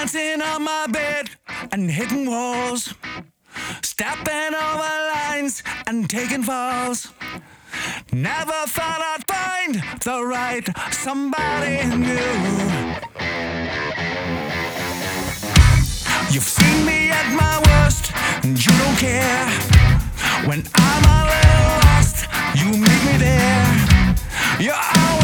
dancing on my bed and hitting walls, stepping over lines and taking falls. Never thought I'd find the right somebody new. You've seen me at my worst and you don't care. When I'm a little lost, you meet me there. You're